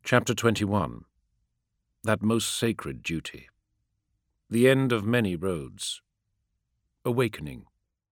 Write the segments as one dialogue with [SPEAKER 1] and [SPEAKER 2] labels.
[SPEAKER 1] Chapter 21. That most sacred duty. The end of many roads. Awakening.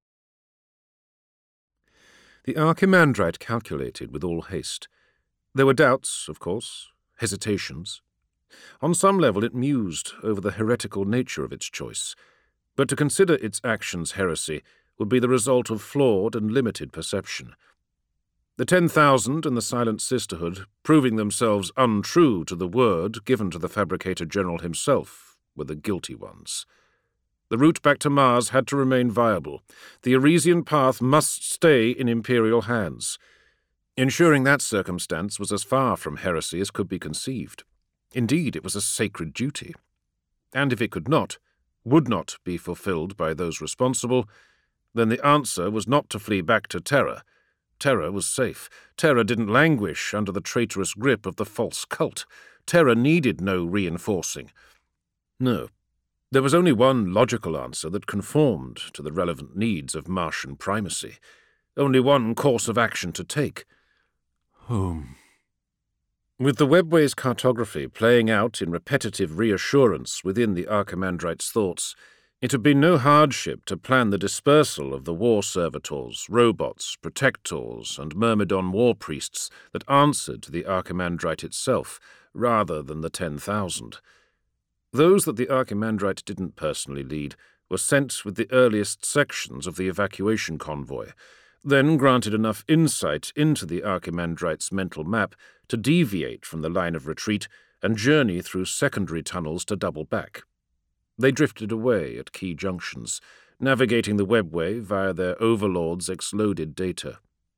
[SPEAKER 1] The Archimandrite calculated with all haste. There were doubts, of course, hesitations. On some level it mused over the heretical nature of its choice, but to consider its actions heresy would be the result of flawed and limited perception. The 10,000 and the Silent Sisterhood, proving themselves untrue to the word given to the Fabricator General himself, were the guilty ones. The route back to Mars had to remain viable. The Arisian path must stay in Imperial hands. Ensuring that circumstance was as far from heresy as could be conceived. Indeed, it was a sacred duty. And if it could not, would not be fulfilled by those responsible, then the answer was not to flee back to Terra. Terra was safe. Terra didn't languish under the traitorous grip of the false cult. Terra needed no reinforcing. No, there was only one logical answer that conformed to the relevant needs of Martian primacy. Only one course of action to take. Home. With the webway's cartography playing out in repetitive reassurance within the Archimandrite's thoughts, it had been no hardship to plan the dispersal of the war servitors, robots, protectors, and Myrmidon war priests that answered to the Archimandrite itself, rather than the 10,000. Those that the Archimandrite didn't personally lead were sent with the earliest sections of the evacuation convoy, then granted enough insight into the Archimandrite's mental map to deviate from the line of retreat and journey through secondary tunnels to double back. They drifted away at key junctions, navigating the webway via their overlord's exploded data.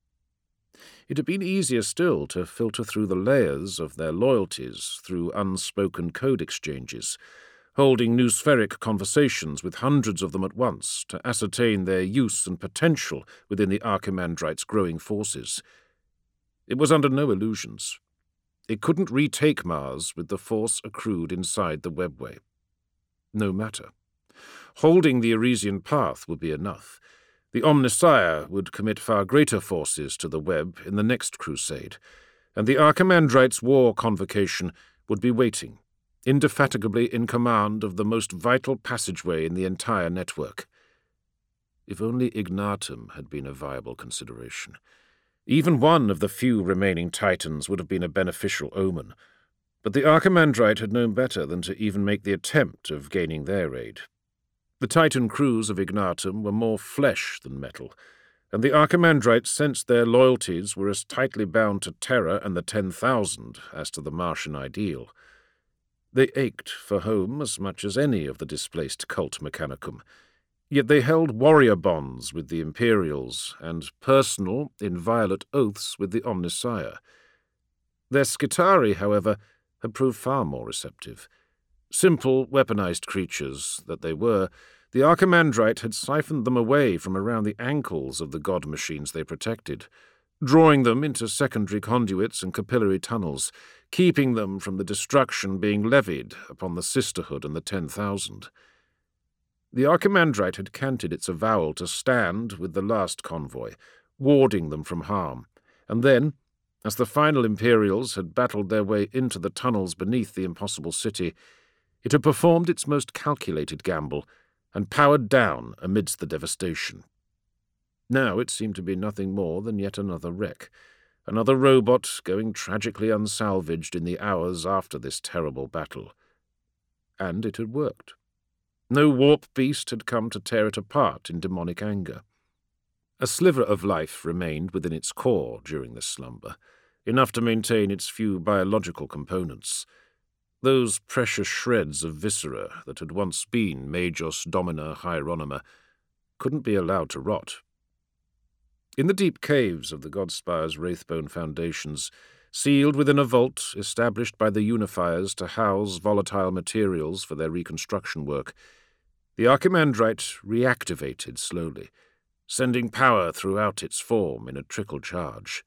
[SPEAKER 1] It had been easier still to filter through the layers of their loyalties through unspoken code exchanges, holding noospheric conversations with hundreds of them at once to ascertain their use and potential within the Archimandrite's growing forces. It was under no illusions. It couldn't retake Mars with the force accrued inside the webway. No matter. Holding the Arisian path would be enough. The Omnissiah would commit far greater forces to the web in the next crusade, and the Archimandrite's war convocation would be waiting, indefatigably in command of the most vital passageway in the entire network. If only Ignatum had been a viable consideration. Even one of the few remaining Titans would have been a beneficial omen, but the Archimandrite had known better than to even make the attempt of gaining their aid. The Titan crews of Ignatum were more flesh than metal, and the Archimandrite sensed their loyalties were as tightly bound to Terra and the 10,000 as to the Martian ideal. They ached for home as much as any of the displaced cult Mechanicum, yet they held warrior bonds with the Imperials and personal, inviolate oaths with the Omnissiah. Their Skitarii, however, had proved far more receptive. Simple, weaponized creatures that they were, the Archimandrite had siphoned them away from around the ankles of the god machines they protected, drawing them into secondary conduits and capillary tunnels, keeping them from the destruction being levied upon the Sisterhood and the 10,000. The Archimandrite had canted its avowal to stand with the last convoy, warding them from harm, and then, as the final Imperials had battled their way into the tunnels beneath the impossible city, it had performed its most calculated gamble and powered down amidst the devastation. Now it seemed to be nothing more than yet another wreck, another robot going tragically unsalvaged in the hours after this terrible battle. And it had worked. No warp beast had come to tear it apart in demonic anger. A sliver of life remained within its core during this slumber, enough to maintain its few biological components. Those precious shreds of viscera that had once been Majos Domina Hieronyma couldn't be allowed to rot. In the deep caves of the Godspire's Wraithbone foundations, sealed within a vault established by the Unifiers to house volatile materials for their reconstruction work, the Archimandrite reactivated slowly, sending power throughout its form in a trickle charge.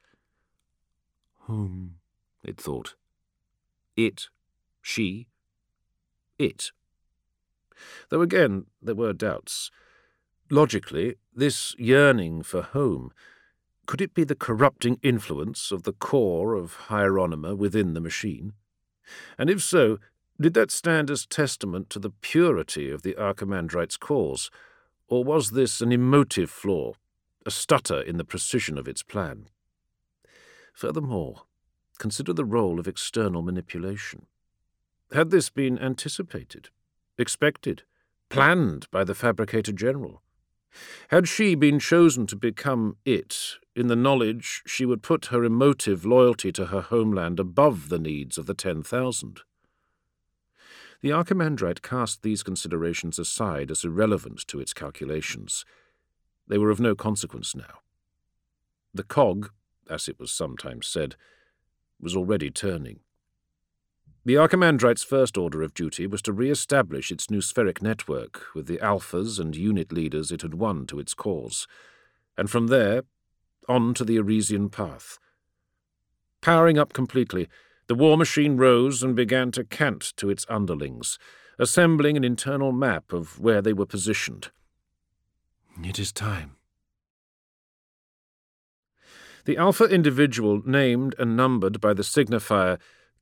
[SPEAKER 1] Home, it thought. It. She. It. Though again there were doubts. Logically, this yearning for home, Could it be the corrupting influence of the core of Hieronyma within the machine? And if so, did that stand as testament to the purity of the Archimandrite's cause, or was this an emotive flaw, a stutter in the precision of its plan? Furthermore, consider the role of external manipulation. Had this been anticipated, expected, planned by the Fabricator General? Had she been chosen to become it, in the knowledge she would put her emotive loyalty to her homeland above the needs of the 10,000? The Archimandrite cast these considerations aside as irrelevant to its calculations. They were of no consequence now. The cog, as it was sometimes said, was already turning. The Archimandrite's first order of duty was to re-establish its noospheric network with the alphas and unit leaders it had won to its cause, and from there, on to the Arisian path. Powering up completely, the war machine rose and began to cant to its underlings, assembling an internal map of where they were positioned. It is time. The alpha individual named and numbered by the signifier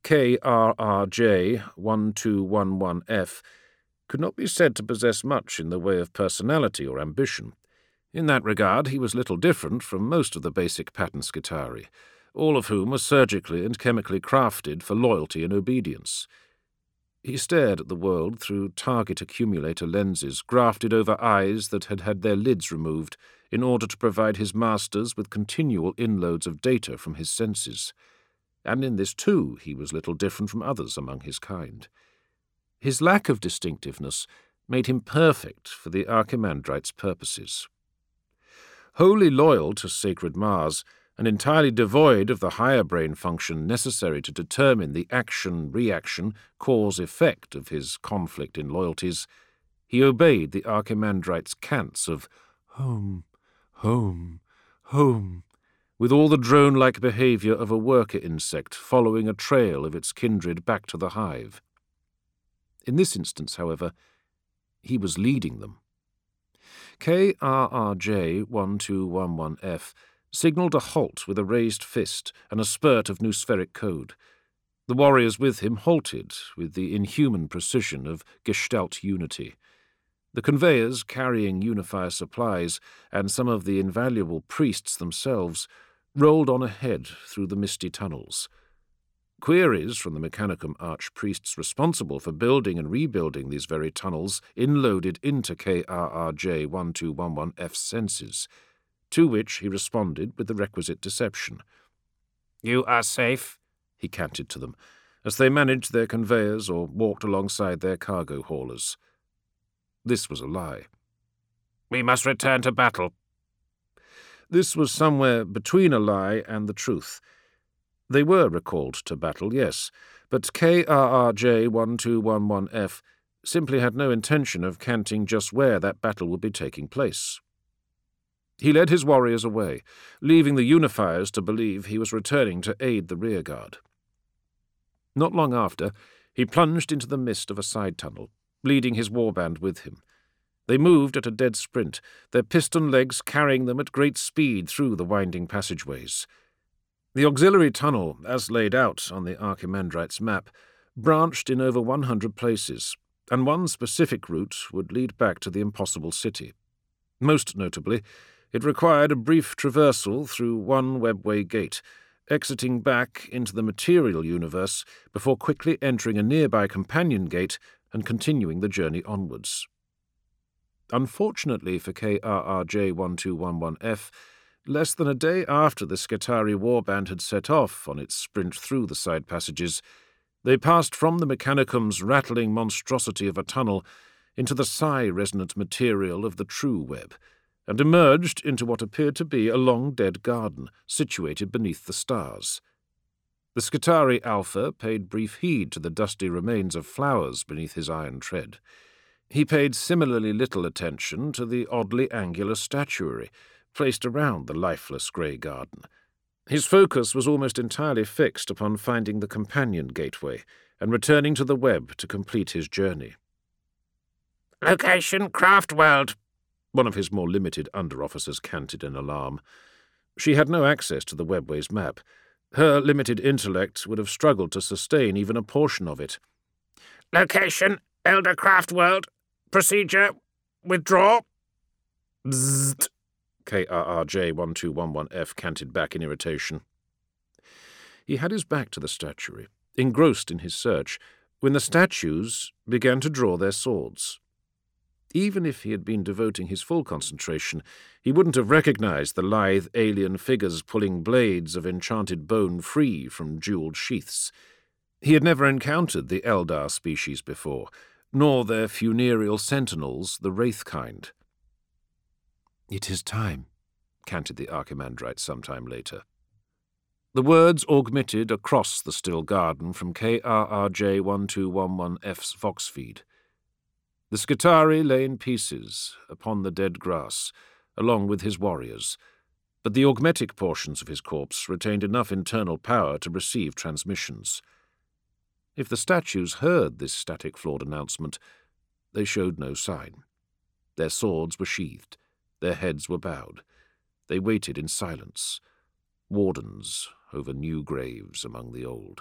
[SPEAKER 1] KRRJ1211F could not be said to possess much in the way of personality or ambition. In that regard, he was little different from most of the basic pattern Skitarii, all of whom were surgically and chemically crafted for loyalty and obedience. He stared at the world through target accumulator lenses grafted over eyes that had had their lids removed in order to provide his masters with continual inloads of data from his senses. And in this, too, he was little different from others among his kind. His lack of distinctiveness made him perfect for the Archimandrite's purposes. Wholly loyal to sacred Mars, and entirely devoid of the higher brain function necessary to determine the action-reaction, cause-effect of his conflict in loyalties, he obeyed the Archimandrite's cants of home, home, home, with all the drone-like behavior of a worker insect following a trail of its kindred back to the hive. In this instance, however, he was leading them. KRRJ1211F signalled a halt with a raised fist and a spurt of noospheric code. The warriors with him halted with the inhuman precision of Gestalt unity. The conveyors carrying Unifier supplies and some of the invaluable priests themselves rolled on ahead through the misty tunnels. Queries from the Mechanicum archpriests responsible for building and rebuilding these very tunnels inloaded into KRRJ1211F's senses, to which he responded with the requisite deception. "You are safe," he canted to them, as they managed their conveyors or walked alongside their cargo haulers. This was a lie. "We must return to battle." This was somewhere between a lie and the truth. They were recalled to battle, yes, but KRRJ1211F simply had no intention of canting just where that battle would be taking place. He led his warriors away, leaving the Unifiers to believe he was returning to aid the rearguard. Not long after, he plunged into the mist of a side tunnel, leading his warband with him. They moved at a dead sprint, their piston legs carrying them at great speed through the winding passageways. The auxiliary tunnel, as laid out on the Archimandrite's map, branched in over 100 places, and one specific route would lead back to the Impossible City. Most notably, it required a brief traversal through one webway gate, exiting back into the material universe before quickly entering a nearby companion gate and continuing the journey onwards. Unfortunately for KRRJ1211F, less than a day after the Skitarii warband had set off on its sprint through the side passages, they passed from the Mechanicum's rattling monstrosity of a tunnel into the psi-resonant material of the true web, and emerged into what appeared to be a long-dead garden situated beneath the stars. The Skitarii Alpha paid brief heed to the dusty remains of flowers beneath his iron tread. He paid similarly little attention to the oddly angular statuary placed around the lifeless grey garden. His focus was almost entirely fixed upon finding the companion gateway and returning to the web to complete his journey. "Location, Craft World," one of his more limited under-officers canted in alarm. She had no access to the Webways map. Her limited intellect would have struggled to sustain even a portion of it.
[SPEAKER 2] Location, Eldercraft World. Procedure, withdraw.
[SPEAKER 1] Bzzzt. KRRJ1211F canted back in irritation. He had his back to the statuary, engrossed in his search, when the statues began to draw their swords. Even if he had been devoting his full concentration, he wouldn't have recognized the lithe alien figures pulling blades of enchanted bone free from jeweled sheaths. He had never encountered the Eldar species before, nor their funereal sentinels, the wraith kind. "It is time," canted the Archimandrite sometime later. The words augmented across the still garden from KRRJ1211F's Vox feed. The Skitarii lay in pieces upon the dead grass, along with his warriors, but the augmetic portions of his corpse retained enough internal power to receive transmissions. If the statues heard this static-flawed announcement, they showed no sign. Their swords were sheathed, their heads were bowed. They waited in silence, wardens over new graves among the old.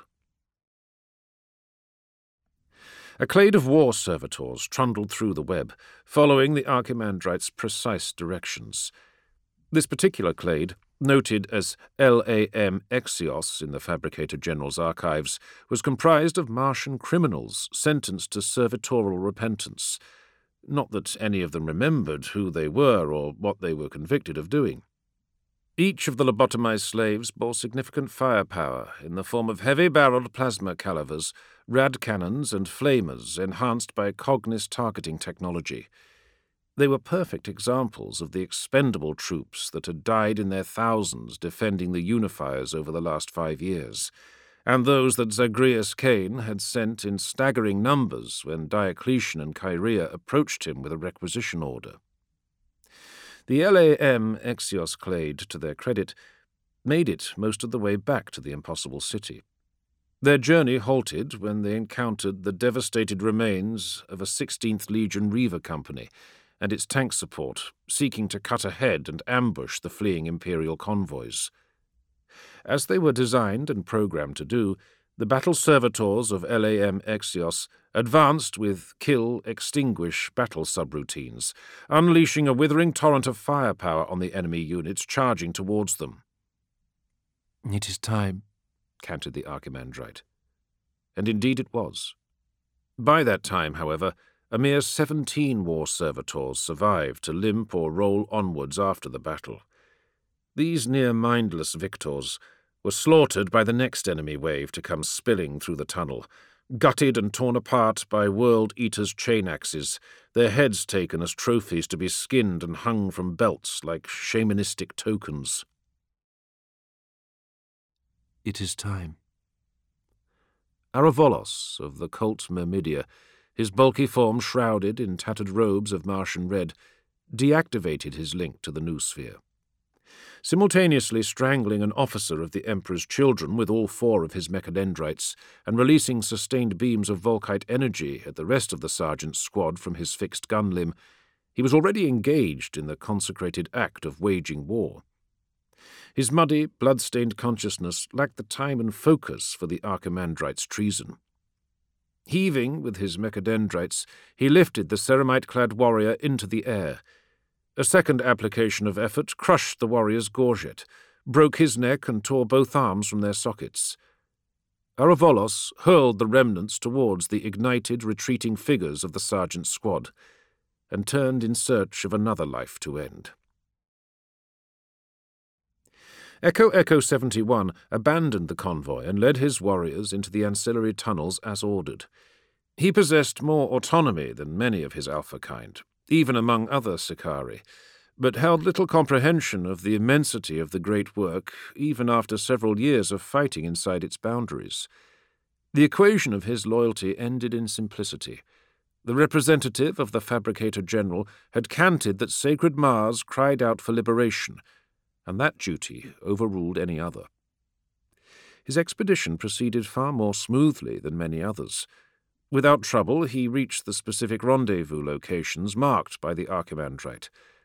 [SPEAKER 1] A clade of war servitors trundled through the web, following the Archimandrite's precise directions. This particular clade, noted as LAM Exios in the Fabricator General's archives, was comprised of Martian criminals sentenced to servitorial repentance. Not that any of them remembered who they were or what they were convicted of doing. Each of the lobotomized slaves bore significant firepower in the form of heavy-barreled plasma calivers, rad cannons, and flamers enhanced by Cognis targeting technology. They were perfect examples of the expendable troops that had died in their thousands defending the Unifiers over the last 5 years, and those that Zagreus Kane had sent in staggering numbers when Diocletian and Kyria approached him with a requisition order. The LAM Exios clade, to their credit, made it most of the way back to the impossible city. Their journey halted when they encountered the devastated remains of a 16th Legion Reaver Company and its tank support, seeking to cut ahead and ambush the fleeing Imperial convoys. As they were designed and programmed to do, the battle servitors of LAM Exios advanced with kill-extinguish battle subroutines, unleashing a withering torrent of firepower on the enemy units charging towards them. "It is time," canted the Archimandrite. And indeed it was. By that time, however, a mere 17 war servitors survived to limp or roll onwards after the battle. These near-mindless victors were slaughtered by the next enemy wave to come spilling through the tunnel, gutted and torn apart by World Eater's chain axes, their heads taken as trophies to be skinned and hung from belts like shamanistic tokens. It is time. Aravolos of the cult Myrmidia, his bulky form shrouded in tattered robes of Martian red, deactivated his link to the noosphere. Simultaneously strangling an officer of the Emperor's children with all 4 of his mechadendrites and releasing sustained beams of Volkite energy at the rest of the sergeant's squad from his fixed gun limb, he was already engaged in the consecrated act of waging war. His muddy, blood-stained consciousness lacked the time and focus for the Archimandrite's treason. Heaving with his mechadendrites, he lifted the ceramite-clad warrior into the air. A second application of effort crushed the warrior's gorget, broke his neck and tore both arms from their sockets. Aravolos hurled the remnants towards the ignited, retreating figures of the sergeant's squad, and turned in search of another life to end. Echo 71 abandoned the convoy and led his warriors into the ancillary tunnels as ordered. He possessed more autonomy than many of his alpha kind, even among other Sicarii, but held little comprehension of the immensity of the great work even after several years of fighting inside its boundaries. The equation of his loyalty ended in simplicity. The representative of the Fabricator General had canted that Sacred Mars cried out for liberation, and that duty overruled any other. His expedition proceeded far more smoothly than many others. Without trouble, he reached the specific rendezvous locations marked by the Archimandrite,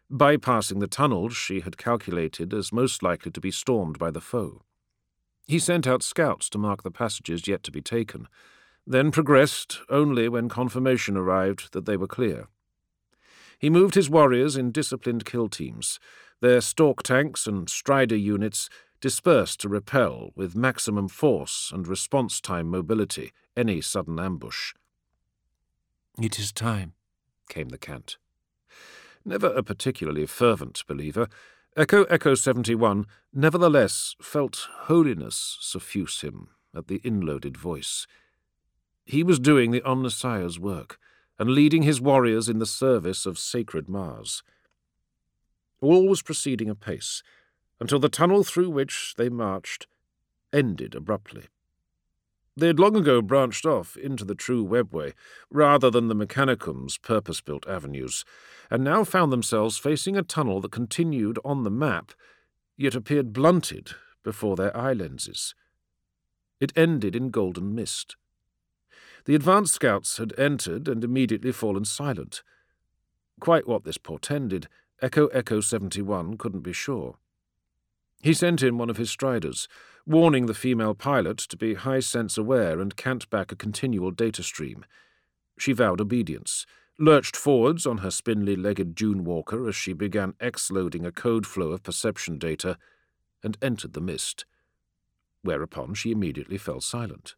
[SPEAKER 1] bypassing the tunnels she had calculated as most likely to be stormed by the foe. He sent out scouts to mark the passages yet to be taken, then progressed only when confirmation arrived that they were clear. He moved his warriors in disciplined kill teams, their stalk tanks and strider units dispersed to repel with maximum force and response time mobility any sudden ambush. "It is time," came the cant. Never a particularly fervent believer, Echo 71 nevertheless felt holiness suffuse him at the inloaded voice. He was doing the Omnissiah's work and leading his warriors in the service of sacred Mars. All was proceeding apace, until the tunnel through which they marched ended abruptly. They had long ago branched off into the true webway, rather than the Mechanicum's purpose-built avenues, and now found themselves facing a tunnel that continued on the map, yet appeared blunted before their eye lenses. It ended in golden mist. The advance scouts had entered and immediately fallen silent. Quite what this portended, Echo 71 couldn't be sure. He sent in one of his striders, warning the female pilot to be high-sense aware and cant back a continual data stream. She vowed obedience, lurched forwards on her spindly-legged dune walker as she began X-loading a code flow of perception data, and entered the mist, whereupon she immediately fell silent.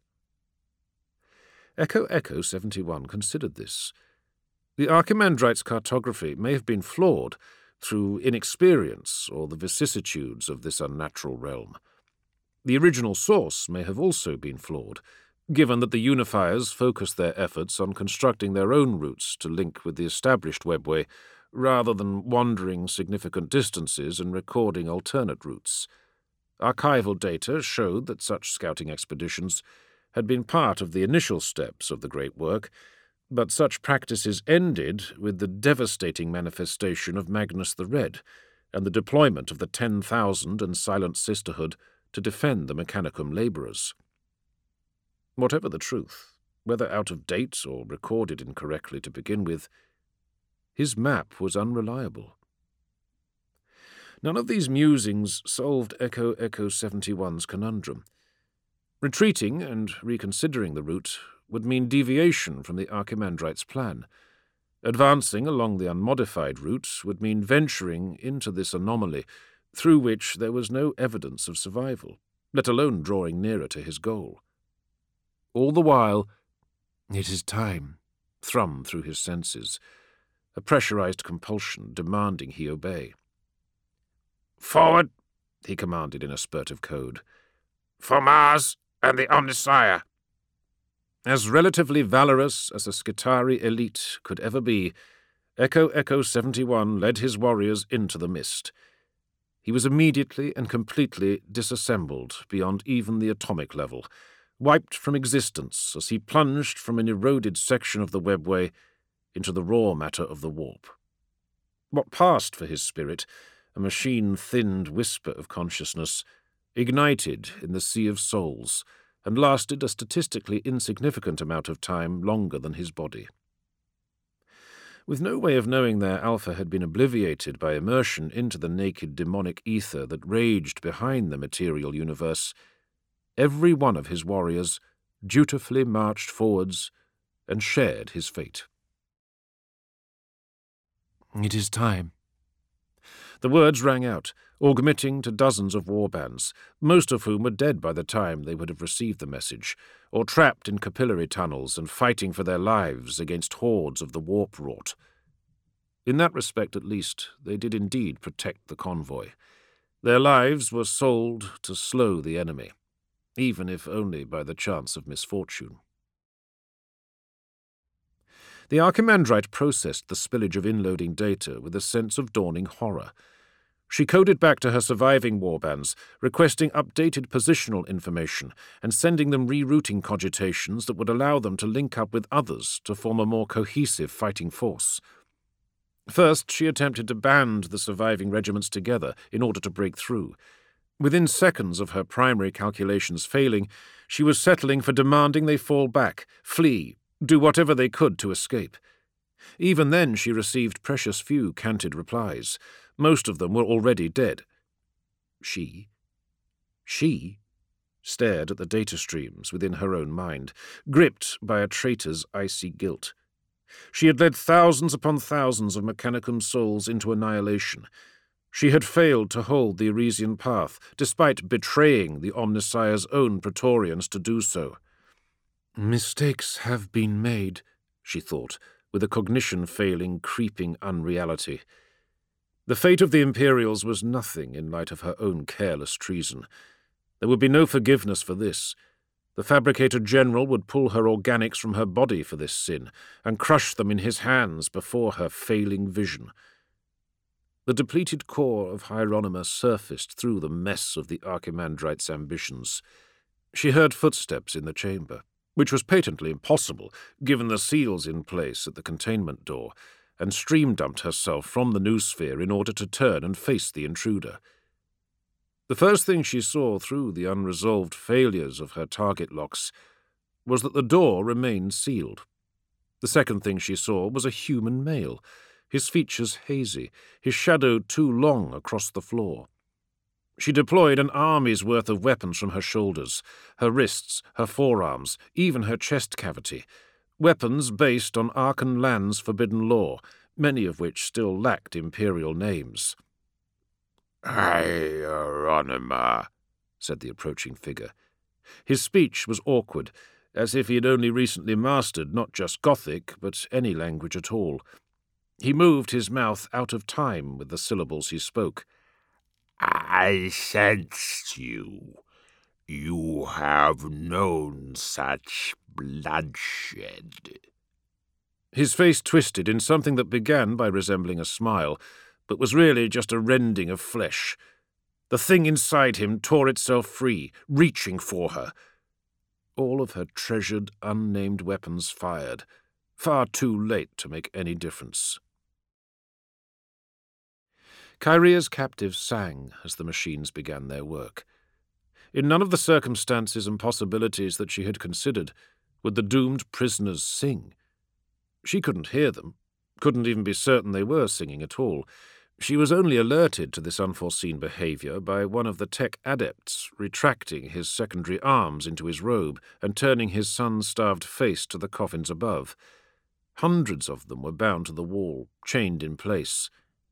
[SPEAKER 1] Echo 71 considered this. The Archimandrite's cartography may have been flawed through inexperience or the vicissitudes of this unnatural realm. The original source may have also been flawed, given that the Unifiers focused their efforts on constructing their own routes to link with the established webway, rather than wandering significant distances and recording alternate routes. Archival data showed that such scouting expeditions had been part of the initial steps of the great work, but such practices ended with the devastating manifestation of Magnus the Red and the deployment of the 10,000 and Silent Sisterhood to defend the Mechanicum labourers. Whatever the truth, whether out of date or recorded incorrectly to begin with, his map was unreliable. None of these musings solved Echo 71's conundrum. Retreating and reconsidering the route would mean deviation from the Archimandrite's plan. Advancing along the unmodified route would mean venturing into this anomaly, through which there was no evidence of survival, let alone drawing nearer to his goal. All the while, "It is time," thrummed through his senses, a pressurized compulsion demanding he obey.
[SPEAKER 2] "Forward,"
[SPEAKER 1] he commanded in a spurt of code.
[SPEAKER 2] "For Mars and the Omnissiah."
[SPEAKER 1] As relatively valorous as a Skitarii elite could ever be, Echo 71 led his warriors into the mist. He was immediately and completely disassembled beyond even the atomic level, wiped from existence as he plunged from an eroded section of the webway into the raw matter of the warp. What passed for his spirit, a machine-thinned whisper of consciousness, ignited in the sea of souls, and lasted a statistically insignificant amount of time longer than his body. With no way of knowing their alpha had been obliviated by immersion into the naked demonic ether that raged behind the material universe, every one of his warriors dutifully marched forwards and shared his fate. "It is time." The words rang out, augmenting to dozens of warbands, most of whom were dead by the time they would have received the message, or trapped in capillary tunnels and fighting for their lives against hordes of the warp-wrought. In that respect, at least, they did indeed protect the convoy. Their lives were sold to slow the enemy, even if only by the chance of misfortune. The Archimandrite processed the spillage of inloading data with a sense of dawning horror. She coded back to her surviving warbands, requesting updated positional information and sending them rerouting cogitations that would allow them to link up with others to form a more cohesive fighting force. First, she attempted to band the surviving regiments together in order to break through. Within seconds of her primary calculations failing, she was settling for demanding they fall back, flee, do whatever they could to escape. Even then she received precious few canted replies. Most of them were already dead. She stared at the data streams within her own mind, gripped by a traitor's icy guilt. She had led thousands upon thousands of Mechanicum souls into annihilation. She had failed to hold the Arisian path, despite betraying the Omnissiah's own Praetorians to do so. "Mistakes have been made," she thought, with a cognition-failing, creeping unreality. The fate of the Imperials was nothing in light of her own careless treason. There would be no forgiveness for this. The Fabricator General would pull her organics from her body for this sin, and crush them in his hands before her failing vision. The depleted core of Hieronyma surfaced through the mess of the Archimandrite's ambitions. She heard footsteps in the chamber, which was patently impossible, given the seals in place at the containment door, and stream-dumped herself from the noosphere in order to turn and face the intruder. The first thing she saw through the unresolved failures of her target locks was that the door remained sealed. The second thing she saw was a human male, his features hazy, his shadow too long across the floor. She deployed an army's worth of weapons from her shoulders, her wrists, her forearms, even her chest cavity, weapons based on Arkan Land's forbidden law, many of which still lacked Imperial names.
[SPEAKER 2] "Hieronyma,"
[SPEAKER 1] said the approaching figure. His speech was awkward, as if he had only recently mastered not just Gothic, but any language at all. He moved his mouth out of time with the syllables he spoke.
[SPEAKER 2] "I sensed you. You have known such bloodshed."
[SPEAKER 1] His face twisted in something that began by resembling a smile, but was really just a rending of flesh. The thing inside him tore itself free, reaching for her. All of her treasured, unnamed weapons fired, far too late to make any difference. Kyria's captives sang as the machines began their work. In none of the circumstances and possibilities that she had considered would the doomed prisoners sing. She couldn't hear them, couldn't even be certain they were singing at all. She was only alerted to this unforeseen behavior by one of the tech adepts retracting his secondary arms into his robe and turning his sun-starved face to the coffins above. Hundreds of them were bound to the wall, chained in place.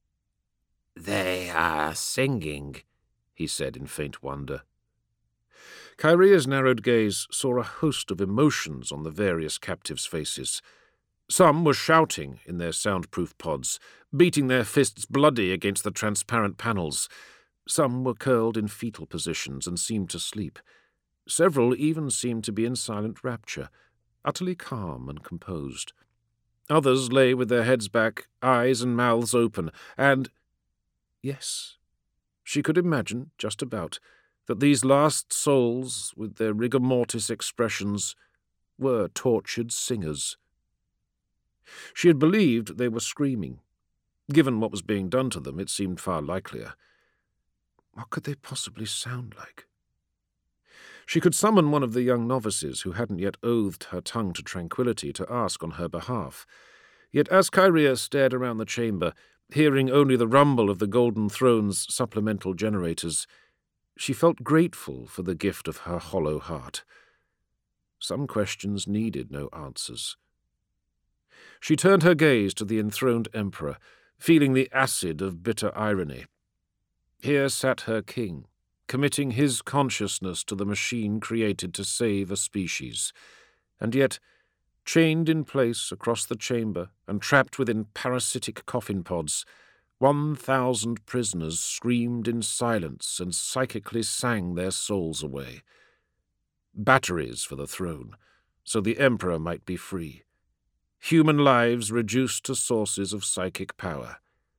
[SPEAKER 2] "They are singing,"
[SPEAKER 1] he said in faint wonder. Kyria's narrowed gaze saw a host of emotions on the various captives' faces. Some were shouting in their soundproof pods, beating their fists bloody against the transparent panels. Some were curled in fetal positions and seemed to sleep. Several even seemed to be in silent rapture, utterly calm and composed. Others lay with their heads back, eyes and mouths open, and— yes, she could imagine, just about, that these last souls, with their rigor mortis expressions, were tortured singers. She had believed they were screaming. Given what was being done to them, it seemed far likelier. What could they possibly sound like? She could summon one of the young novices who hadn't yet oathed her tongue to tranquility to ask on her behalf. Yet as Kyria stared around the chamber, hearing only the rumble of the Golden Throne's supplemental generators, she felt grateful for the gift of her hollow heart. Some questions needed no answers. She turned her gaze to the enthroned emperor, feeling the acid of bitter irony. Here sat her king, committing his consciousness to the machine created to save a species, and yet, chained in place across the chamber and trapped within parasitic coffin pods, 1,000 prisoners screamed in silence and psychically sang their souls away. Batteries for the throne, so the emperor might be free. Human lives reduced to sources of psychic power.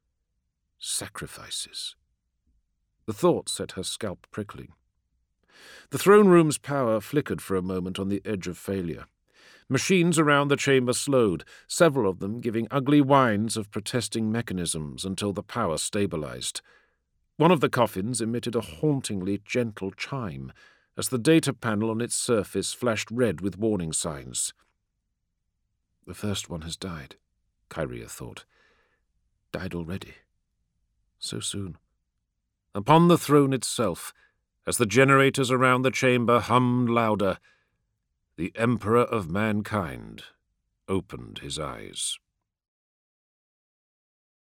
[SPEAKER 1] Sacrifices. The thought set her scalp prickling. The throne room's power flickered for a moment on the edge of failure. Machines around the chamber slowed, several of them giving ugly whines of protesting mechanisms until the power stabilized. One of the coffins emitted a hauntingly gentle chime as the data panel on its surface flashed red with warning signs. The first one has died, Kyria thought. Died already. So soon. Upon the throne itself, as the generators around the chamber hummed louder, the Emperor of Mankind opened his eyes.